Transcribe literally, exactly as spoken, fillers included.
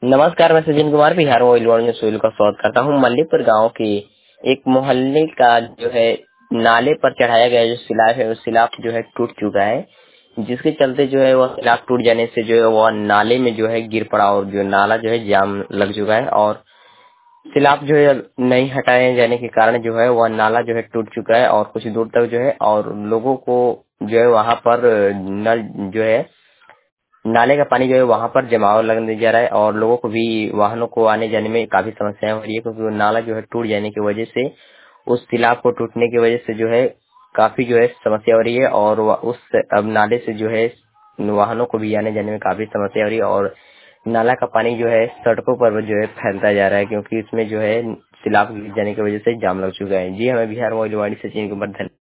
नमस्कार, मैं Sachin Kumar Bihar oil world में सोहेल का स्वागत करता हूँ। मल्लीपुर गांव के एक मोहल्ले का जो है नाले पर चढ़ाया गया जो सिलाब है, वो सिलाब जो है टूट चुका है, जिसके चलते जो है वह सिलाब टूट जाने से जो है वह नाले में जो है गिर पड़ा और जो नाला जो है जाम लग चुका है और सिलाब जो है नहीं हटाए जाने के कारण जो है वह नाला जो है टूट चुका है और कुछ दूर तक जो है और लोगों को जो है वहाँ पर नल जो है नाले का पानी जो है वहाँ पर जमाव लगने जा रहा है और लोगों को भी वाहनों को आने जाने में काफी समस्याएं हो रही है, क्योंकि वो नाला जो है टूट जाने की वजह से, उस सिलाब को टूटने की वजह से जो है काफी जो है समस्या हो रही है और वा- उस अब नाले से जो है वाहनों को भी आने जाने में काफी समस्या हो रही है और नाला का पानी जो है सड़कों पर जो है फैलता जा रहा है, क्योंकि इसमें जो है सिलाब गिर जाने की वजह से जाम लग चुका है। जी हमें बिहार मोबाइल वाणी से चीन के ऊपर